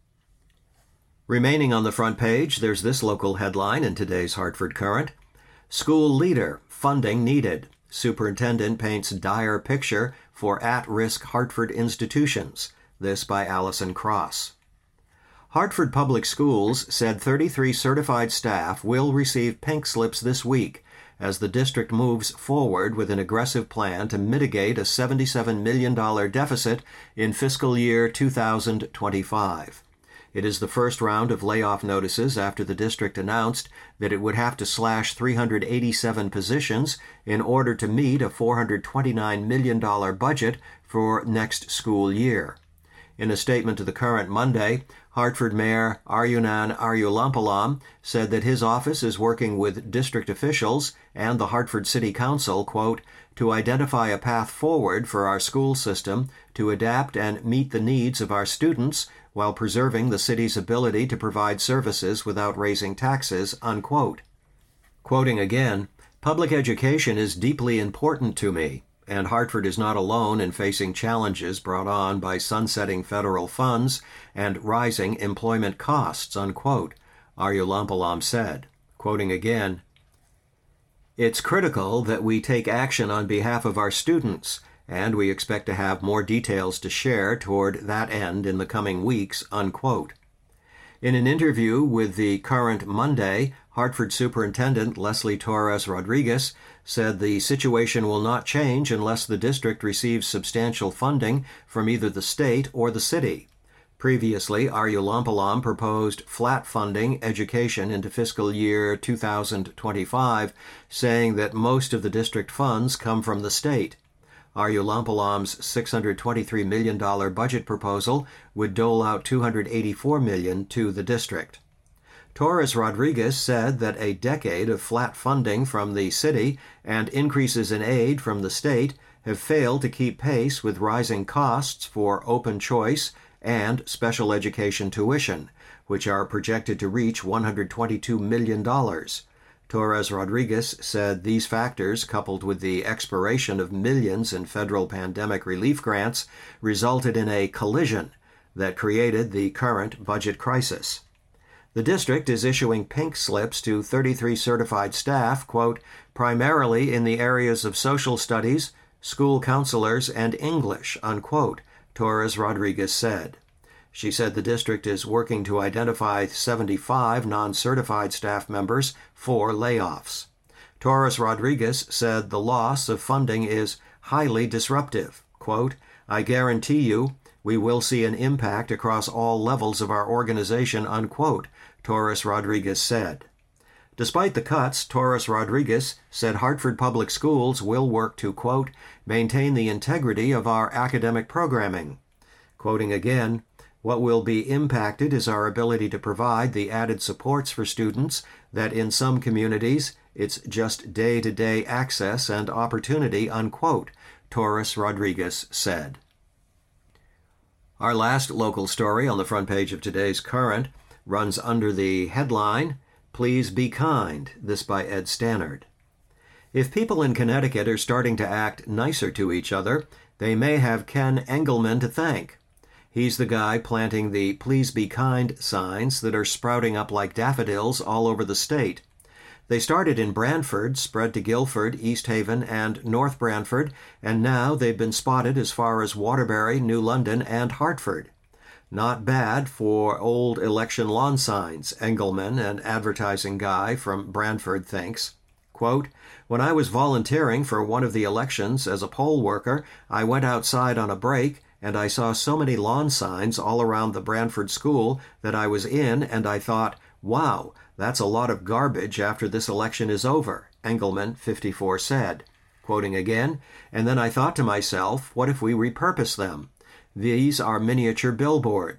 Remaining on the front page, there's this local headline in today's Hartford Courant. School leader, funding needed. Superintendent paints dire picture for at-risk Hartford institutions. This by Allison Cross. Hartford Public Schools said thirty-three certified staff will receive pink slips this week as the district moves forward with an aggressive plan to mitigate a seventy-seven million dollars deficit in fiscal year two thousand twenty-five. It is the first round of layoff notices after the district announced that it would have to slash three hundred eighty-seven positions in order to meet a four hundred twenty-nine million dollars budget for next school year. In a statement to the Courant Monday, Hartford Mayor Aryunan Aryulampalam said that his office is working with district officials and the Hartford City Council, quote, to identify a path forward for our school system to adapt and meet the needs of our students while preserving the city's ability to provide services without raising taxes, unquote. Quoting again, public education is deeply important to me, and Hartford is not alone in facing challenges brought on by sunsetting federal funds and rising employment costs, unquote, Aryulampalam said. Quoting again, it's critical that we take action on behalf of our students, and we expect to have more details to share toward that end in the coming weeks, unquote. In an interview with the Courant Monday, Hartford Superintendent Leslie Torres Rodriguez said the situation will not change unless the district receives substantial funding from either the state or the city. Previously, Aryulampalam proposed flat funding education into fiscal year two thousand twenty-five, saying that most of the district funds come from the state. Aryulampalam's six hundred twenty-three million dollars budget proposal would dole out two hundred eighty-four million dollars to the district. Torres Rodriguez said that a decade of flat funding from the city and increases in aid from the state have failed to keep pace with rising costs for open choice and special education tuition, which are projected to reach one hundred twenty-two million dollars. Torres Rodriguez said these factors, coupled with the expiration of millions in federal pandemic relief grants, resulted in a collision that created the current budget crisis. The district is issuing pink slips to thirty-three certified staff, quote, primarily in the areas of social studies, school counselors, and English, unquote, Torres Rodriguez said. She said the district is working to identify seventy-five non-certified staff members for layoffs. Torres Rodriguez said the loss of funding is highly disruptive. Quote, I guarantee you we will see an impact across all levels of our organization, unquote, Torres Rodriguez said. Despite the cuts, Torres Rodriguez said Hartford Public Schools will work to, quote, maintain the integrity of our academic programming. Quoting again, what will be impacted is our ability to provide the added supports for students that in some communities it's just day-to-day access and opportunity, unquote, Torres Rodriguez said. Our last local story on the front page of today's Courant runs under the headline, Please Be Kind, this by Ed Stannard. If people in Connecticut are starting to act nicer to each other, they may have Ken Engelman to thank. He's the guy planting the Please Be Kind signs that are sprouting up like daffodils all over the state. They started in Branford, spread to Guilford, East Haven, and North Branford, and now they've been spotted as far as Waterbury, New London, and Hartford. Not bad for old election lawn signs, Engelman, an advertising guy from Branford, thinks. Quote, when I was volunteering for one of the elections as a poll worker, I went outside on a break, and I saw so many lawn signs all around the Branford school that I was in, and I thought, wow, that's a lot of garbage after this election is over, Engelman, fifty-four, said. Quoting again, and then I thought to myself, what if we repurpose them? These are miniature billboards.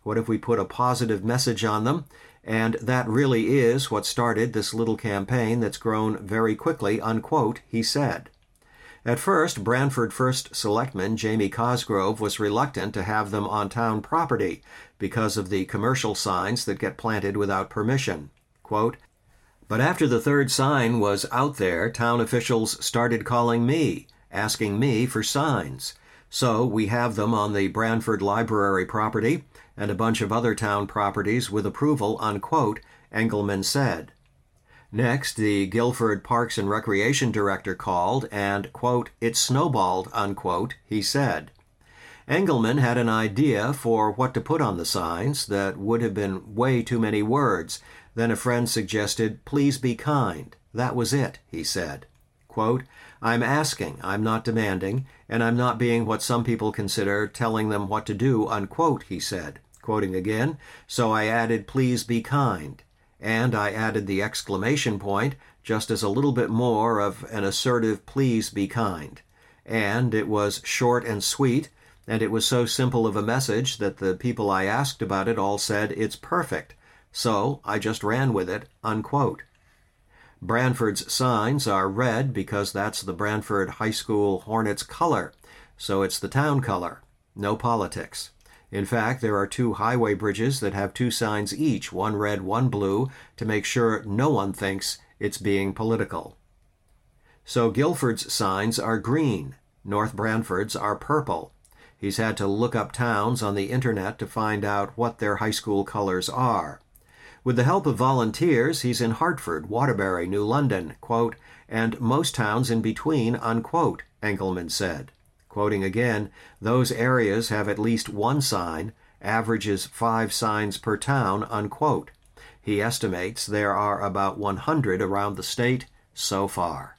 What if we put a positive message on them? And that really is what started this little campaign that's grown very quickly, unquote, he said. At first, Branford First Selectman Jamie Cosgrove was reluctant to have them on town property because of the commercial signs that get planted without permission. Quote, "But after the third sign was out there, town officials started calling me, asking me for signs. So we have them on the Branford Library property and a bunch of other town properties with approval," unquote, Engelman said. Next, the Guilford Parks and Recreation Director called and, quote, "it snowballed," unquote, he said. Engelman had an idea for what to put on the signs that would have been way too many words. Then a friend suggested, "Please be kind." That was it, he said. Quote, "I'm asking, I'm not demanding, and I'm not being what some people consider telling them what to do," unquote, he said. Quoting again, "So I added, 'Please be kind.' And I added the exclamation point just as a little bit more of an assertive 'please be kind.' And it was short and sweet, and it was so simple of a message that the people I asked about it all said, 'It's perfect.' So I just ran with it," unquote. Branford's signs are red because that's the Branford High School Hornets color, so it's the town color. No politics. In fact, there are two highway bridges that have two signs each, one red, one blue, to make sure no one thinks it's being political. So Guilford's signs are green. North Branford's are purple. He's had to look up towns on the internet to find out what their high school colors are. With the help of volunteers, he's in Hartford, Waterbury, New London, quote, "and most towns in between," unquote, Engelman said. Quoting again, "Those areas have at least one sign, averages five signs per town," unquote. He estimates there are about one hundred around the state so far.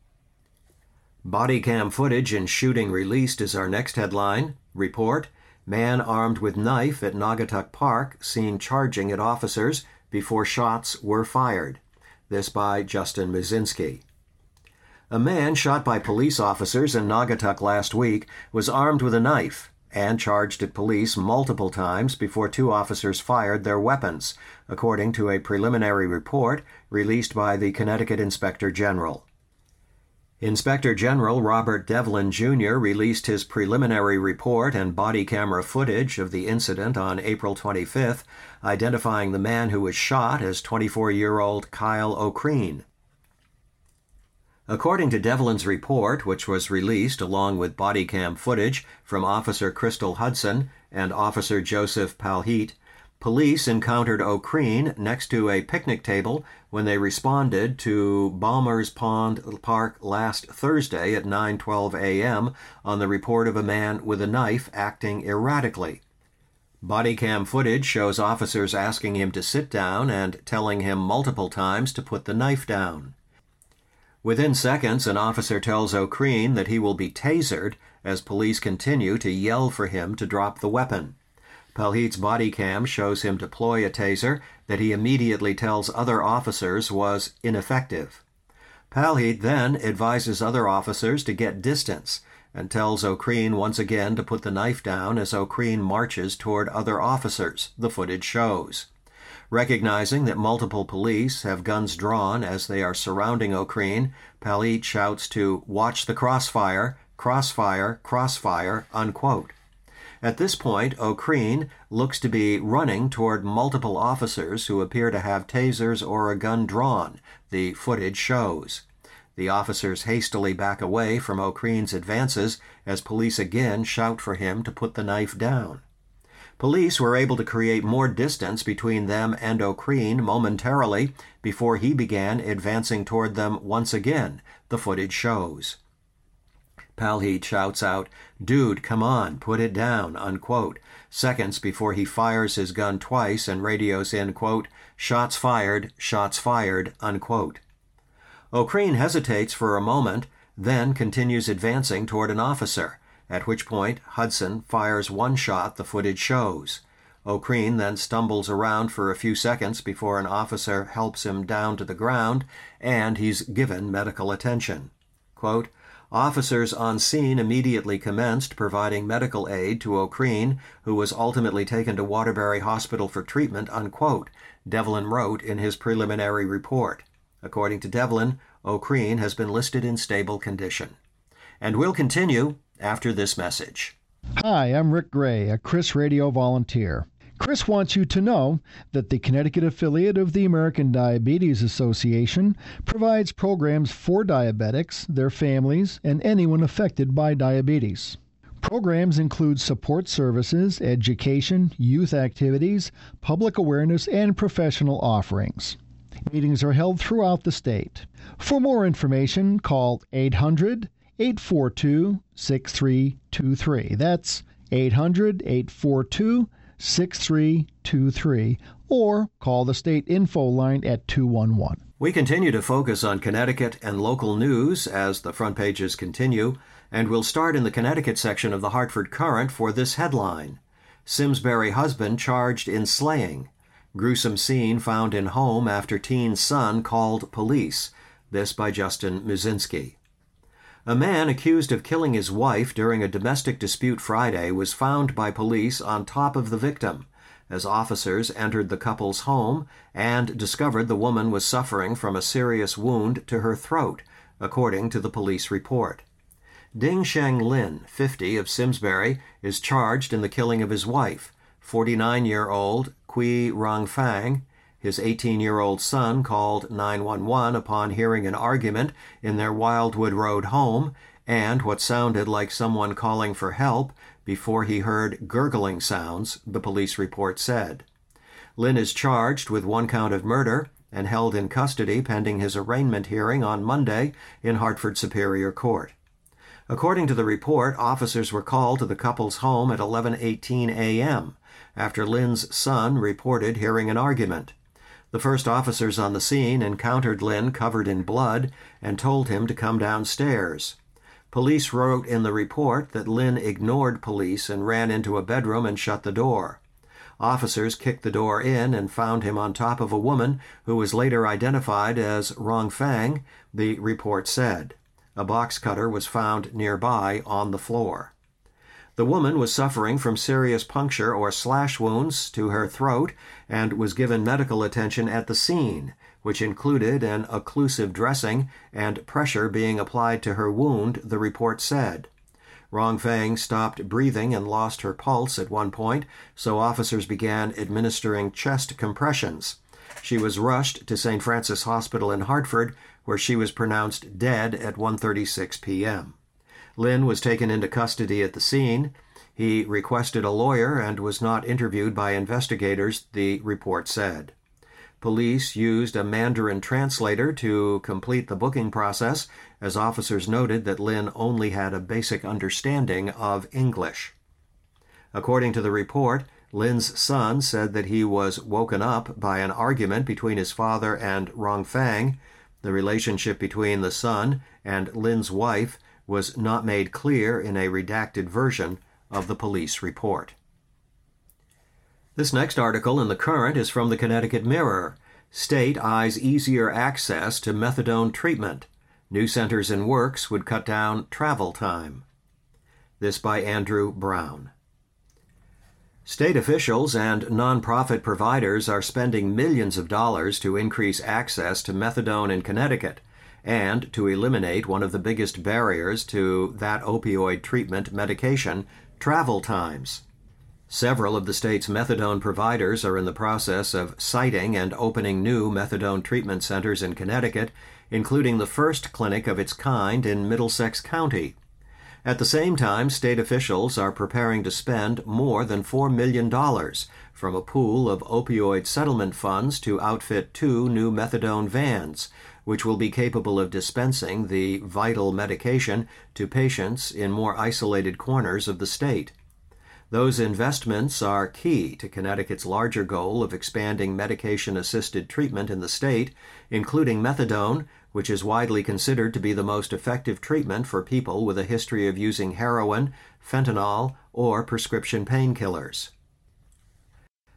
Body cam footage and shooting released is our next headline. Report, man armed with knife at Naugatuck Park seen charging at officers before shots were fired. This by Justin Musinski. A man shot by police officers in Naugatuck last week was armed with a knife and charged at police multiple times before two officers fired their weapons, according to a preliminary report released by the Connecticut Inspector General. Inspector General Robert Devlin, Junior released his preliminary report and body camera footage of the incident on April twenty-fifth, identifying the man who was shot as twenty-four-year-old Kyle O'Creen. According to Devlin's report, which was released along with body cam footage from Officer Crystal Hudson and Officer Joseph Palheat, police encountered O'Creen next to a picnic table when they responded to Balmer's Pond Park last Thursday at nine twelve a.m. on the report of a man with a knife acting erratically. Body cam footage shows officers asking him to sit down and telling him multiple times to put the knife down. Within seconds, an officer tells O'Creen that he will be tasered as police continue to yell for him to drop the weapon. Palheat's body cam shows him deploy a taser that he immediately tells other officers was ineffective. Palheat then advises other officers to get distance and tells O'Creen once again to put the knife down as O'Creen marches toward other officers, the footage shows. Recognizing that multiple police have guns drawn as they are surrounding O'Creen, Palheat shouts to "watch the crossfire, crossfire, crossfire," unquote. At this point, O'Creen looks to be running toward multiple officers who appear to have tasers or a gun drawn, the footage shows. The officers hastily back away from O'Creen's advances as police again shout for him to put the knife down. Police were able to create more distance between them and O'Creen momentarily before he began advancing toward them once again, the footage shows. Palheat shouts out, "Dude, come on, put it down," unquote, seconds before he fires his gun twice and radios in, quote, "shots fired, shots fired," unquote. O'Creen hesitates for a moment, then continues advancing toward an officer, at which point Hudson fires one shot the footage shows. O'Creen then stumbles around for a few seconds before an officer helps him down to the ground, and he's given medical attention. Quote, Officers on scene immediately commenced providing medical aid to O'Creen, who was ultimately taken to Waterbury Hospital for treatment, unquote, Devlin wrote in his preliminary report. According to Devlin, O'Creen has been listed in stable condition. And we'll continue after this message. Hi, I'm Rick Gray, a Chris Radio volunteer. Chris wants you to know that the Connecticut affiliate of the American Diabetes Association provides programs for diabetics, their families, and anyone affected by diabetes. Programs include support services, education, youth activities, public awareness, and professional offerings. Meetings are held throughout the state. For more information, call eight hundred, eight four two, six three two three. That's eight hundred, eight four two, six three two three, or call the state info line at two one one. We continue to focus on Connecticut and local news as the front pages continue, and we'll start in the Connecticut section of the Hartford Courant for this headline. Simsbury husband charged in slaying. Gruesome scene found in home after teen son called police. This by Justin Musinski. A man accused of killing his wife during a domestic dispute Friday was found by police on top of the victim as officers entered the couple's home and discovered the woman was suffering from a serious wound to her throat, according to the police report. Ding Sheng Lin, fifty, of Simsbury, is charged in the killing of his wife, forty-nine-year-old Kui Rong Fang. His eighteen-year-old son called nine one one upon hearing an argument in their Wildwood Road home and what sounded like someone calling for help before he heard gurgling sounds, the police report said. Lin is charged with one count of murder and held in custody pending his arraignment hearing on Monday in Hartford Superior Court. According to the report, officers were called to the couple's home at eleven eighteen a.m. after Lin's son reported hearing an argument. The first officers on the scene encountered Lin covered in blood and told him to come downstairs. Police wrote in the report that Lin ignored police and ran into a bedroom and shut the door. Officers kicked the door in and found him on top of a woman who was later identified as Rong Fang, the report said. A box cutter was found nearby on the floor. The woman was suffering from serious puncture or slash wounds to her throat and was given medical attention at the scene, which included an occlusive dressing and pressure being applied to her wound, the report said. Rong Fang stopped breathing and lost her pulse at one point, so officers began administering chest compressions. She was rushed to Saint Francis Hospital in Hartford, where she was pronounced dead at one thirty-six p.m. Lin was taken into custody at the scene. He requested a lawyer and was not interviewed by investigators, the report said. Police used a Mandarin translator to complete the booking process, as officers noted that Lin only had a basic understanding of English. According to the report, Lin's son said that he was woken up by an argument between his father and Rong Fang. The relationship between the son and Lin's wife was not made clear in a redacted version of the police report. This next article in the Courant is from the Connecticut Mirror. State eyes easier access to methadone treatment. New centers and works would cut down travel time. This by Andrew Brown. State officials and nonprofit providers are spending millions of dollars to increase access to methadone in Connecticut and to eliminate one of the biggest barriers to that opioid treatment medication, travel times. Several of the state's methadone providers are in the process of siting and opening new methadone treatment centers in Connecticut, including the first clinic of its kind in Middlesex County. At the same time, state officials are preparing to spend more than four million dollars from a pool of opioid settlement funds to outfit two new methadone vans, which will be capable of dispensing the vital medication to patients in more isolated corners of the state. Those investments are key to Connecticut's larger goal of expanding medication-assisted treatment in the state, including methadone, which is widely considered to be the most effective treatment for people with a history of using heroin, fentanyl, or prescription painkillers.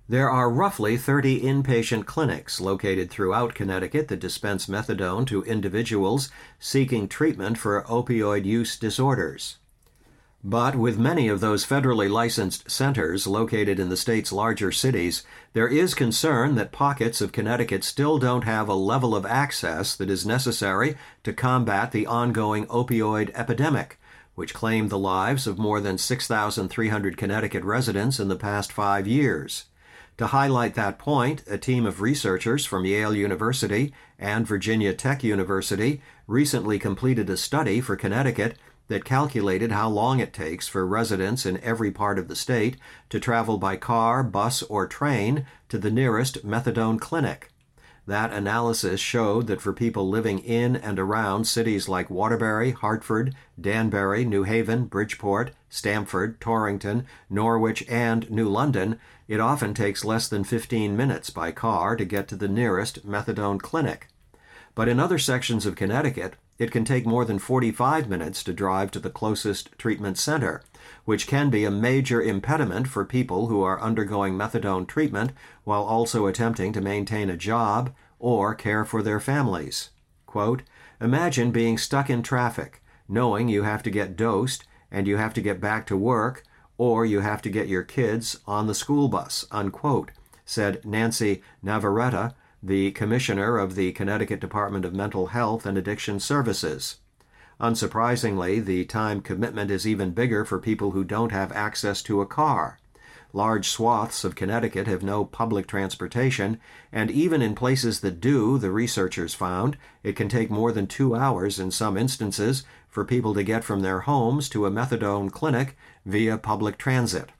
There are roughly thirty inpatient clinics located throughout Connecticut that dispense methadone to individuals seeking treatment for opioid use disorders. But with many of those federally licensed centers located in the state's larger cities, there is concern that pockets of Connecticut still don't have a level of access that is necessary to combat the ongoing opioid epidemic, which claimed the lives of more than six thousand three hundred Connecticut residents in the past five years. To highlight that point, a team of researchers from Yale University and Virginia Tech University recently completed a study for Connecticut that calculated how long it takes for residents in every part of the state to travel by car, bus, or train to the nearest methadone clinic. That analysis showed that for people living in and around cities like Waterbury, Hartford, Danbury, New Haven, Bridgeport, Stamford, Torrington, Norwich, and New London, it often takes less than fifteen minutes by car to get to the nearest methadone clinic. But in other sections of Connecticut, it can take more than forty-five minutes to drive to the closest treatment center, which can be a major impediment for people who are undergoing methadone treatment while also attempting to maintain a job or care for their families. Quote, "Imagine being stuck in traffic, knowing you have to get dosed and you have to get back to work, or you have to get your kids on the school bus," unquote, said Nancy Navarrete, the commissioner of the Connecticut Department of Mental Health and Addiction Services. Unsurprisingly, the time commitment is even bigger for people who don't have access to a car. Large swaths of Connecticut have no public transportation, and even in places that do, the researchers found, it can take more than two hours in some instances for people to get from their homes to a methadone clinic via public transit.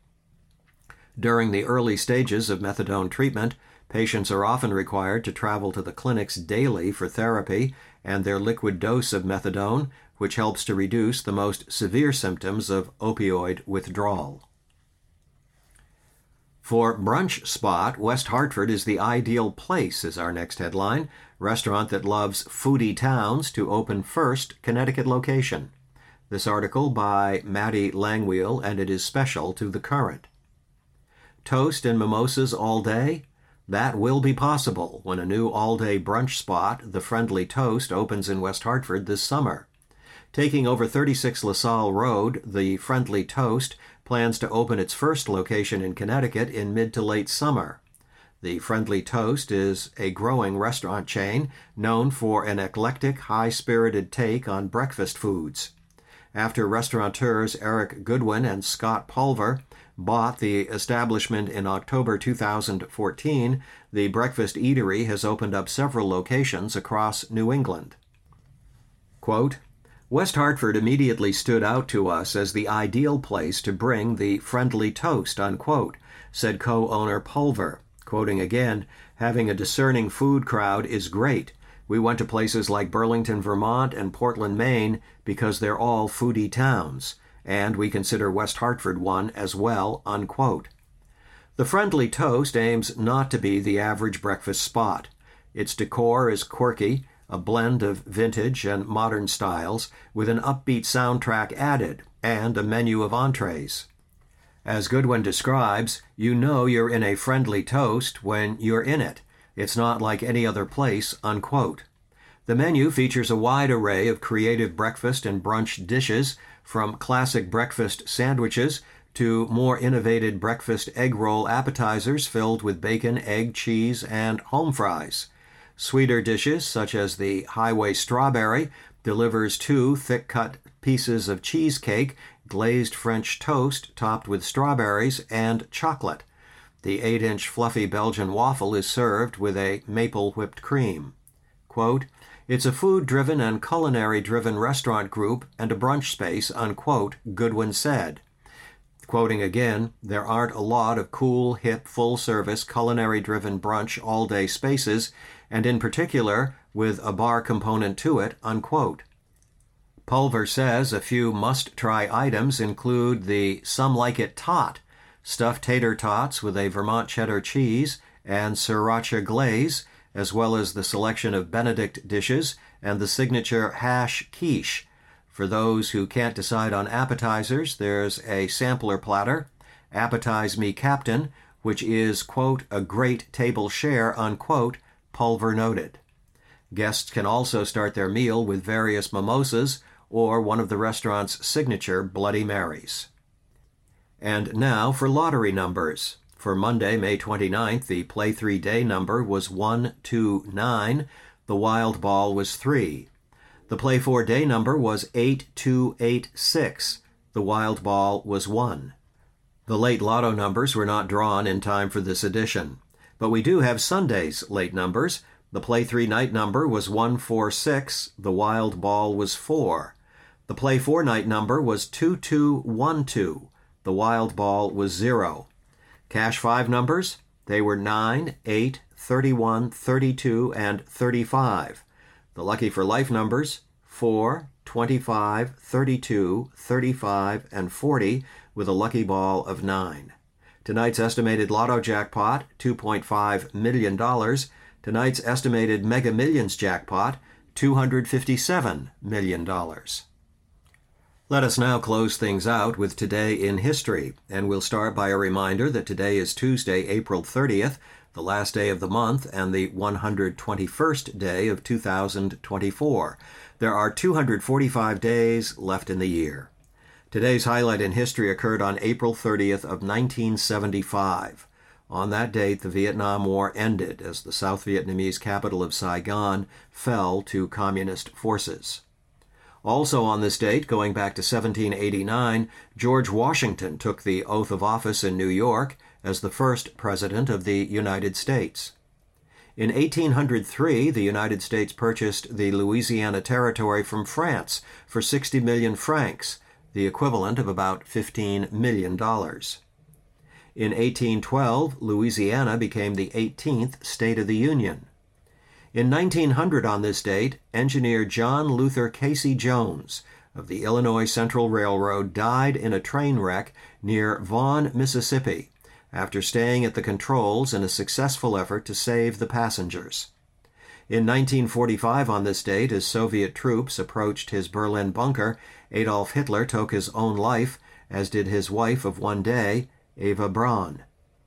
During the early stages of methadone treatment, patients are often required to travel to the clinics daily for therapy and their liquid dose of methadone, which helps to reduce the most severe symptoms of opioid withdrawal. For Brunch Spot, West Hartford is the ideal place, is our next headline. Restaurant that loves foodie towns to open first Connecticut location. This article by Maddie Langwheel, and it is special to The Current. Toast and mimosas all day? That will be possible when a new all-day brunch spot, The Friendly Toast, opens in West Hartford this summer. Taking over thirty-six LaSalle Road, The Friendly Toast plans to open its first location in Connecticut in mid to late summer. The Friendly Toast is a growing restaurant chain known for an eclectic, high-spirited take on breakfast foods. After restaurateurs Eric Goodwin and Scott Pulver bought the establishment in October two thousand fourteen, the breakfast eatery has opened up several locations across New England. Quote, "West Hartford immediately stood out to us as the ideal place to bring the Friendly Toast," unquote, said co-owner Pulver. Quoting again, "Having a discerning food crowd is great. We went to places like Burlington, Vermont and Portland, Maine because they're all foodie towns, and we consider West Hartford one as well," unquote. The Friendly Toast aims not to be the average breakfast spot. Its decor is quirky, a blend of vintage and modern styles, with an upbeat soundtrack added, and a menu of entrees. As Goodwin describes, you know you're in a Friendly Toast when you're in it. It's not like any other place, unquote. The menu features a wide array of creative breakfast and brunch dishes, from classic breakfast sandwiches to more innovative breakfast egg roll appetizers filled with bacon, egg, cheese, and home fries. Sweeter dishes, such as the Highway Strawberry, delivers two thick-cut pieces of cheesecake, glazed French toast topped with strawberries, and chocolate. The eight-inch fluffy Belgian waffle is served with a maple whipped cream. Quote, "It's a food-driven and culinary-driven restaurant group and a brunch space," unquote, Goodwin said. Quoting again, "There aren't a lot of cool, hip, full-service, culinary-driven brunch all-day spaces, and in particular with a bar component to it," unquote. Pulver says a few must-try items include the Some Like It Tot, stuffed tater tots with a Vermont cheddar cheese and sriracha glaze, as well as the selection of Benedict dishes and the signature hash quiche. For those who can't decide on appetizers, there's a sampler platter, Appetize Me Captain, which is, quote, a great table share, unquote, Pulver noted. Guests can also start their meal with various mimosas or one of the restaurant's signature Bloody Marys. And now for lottery numbers. For Monday, May twenty-ninth, the Play three day number was one two nine. The wild ball was three. The Play four day number was eight two eight six. The wild ball was one. The late lotto numbers were not drawn in time for this edition. But we do have Sunday's late numbers. The Play three night number was one four six. The wild ball was four. The Play four night number was two two one two. The wild ball was zero. Cash five numbers, they were nine, eight, thirty-one, thirty-two, and thirty-five. The Lucky for Life numbers, four, twenty-five, thirty-two, thirty-five, and forty, with a lucky ball of nine. Tonight's estimated lotto jackpot, two point five million dollars. Tonight's estimated Mega Millions jackpot, two hundred fifty-seven million dollars. Let us now close things out with Today in History, and we'll start by a reminder that today is Tuesday, April thirtieth, the last day of the month and the one hundred twenty-first day of two thousand twenty-four. There are two hundred forty-five days left in the year. Today's highlight in history occurred on April thirtieth of nineteen seventy-five. On that date, the Vietnam War ended as the South Vietnamese capital of Saigon fell to communist forces. Also on this date, going back to seventeen eighty-nine, George Washington took the oath of office in New York as the first president of the United States. In eighteen oh three, the United States purchased the Louisiana Territory from France for sixty million francs, the equivalent of about fifteen million dollars. In eighteen twelve, Louisiana became the eighteenth state of the Union. In nineteen hundred on this date, engineer John Luther Casey Jones of the Illinois Central Railroad died in a train wreck near Vaughan, Mississippi, after staying at the controls in a successful effort to save the passengers. In nineteen forty-five on this date, as Soviet troops approached his Berlin bunker, Adolf Hitler took his own life, as did his wife of one day, Eva Braun.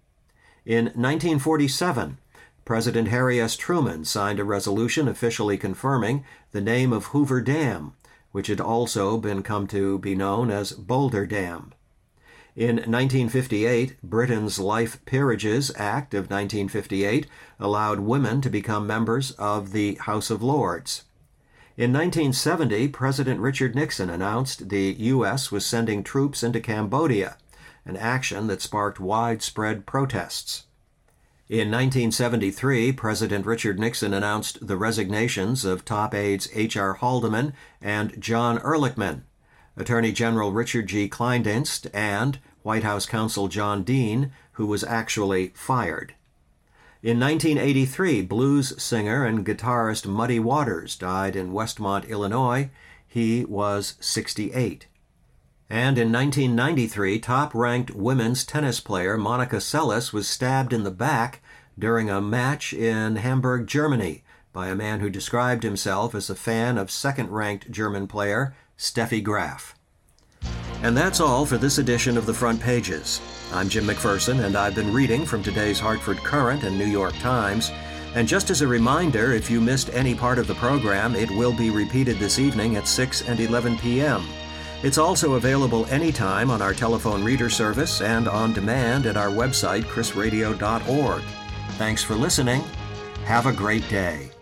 In nineteen forty-seven, President Harry S. Truman signed a resolution officially confirming the name of Hoover Dam, which had also been come to be known as Boulder Dam. In nineteen fifty-eight, Britain's Life Peerages Act of nineteen fifty-eight allowed women to become members of the House of Lords. In nineteen seventy, President Richard Nixon announced the U S was sending troops into Cambodia, an action that sparked widespread protests. In nineteen seventy-three, President Richard Nixon announced the resignations of top aides H R Haldeman and John Ehrlichman, Attorney General Richard G. Kleindienst, and White House counsel John Dean, who was actually fired. In nineteen eighty-three, blues singer and guitarist Muddy Waters died in Westmont, Illinois. He was sixty-eight. And in nineteen ninety-three, top-ranked women's tennis player Monica Seles was stabbed in the back during a match in Hamburg, Germany, by a man who described himself as a fan of second-ranked German player Steffi Graf. And that's all for this edition of the Front Pages. I'm Jim McPherson, and I've been reading from today's Hartford Courant and New York Times. And just as a reminder, if you missed any part of the program, it will be repeated this evening at six and eleven p.m. It's also available anytime on our telephone reader service and on demand at our website, chris radio dot org. Thanks for listening. Have a great day.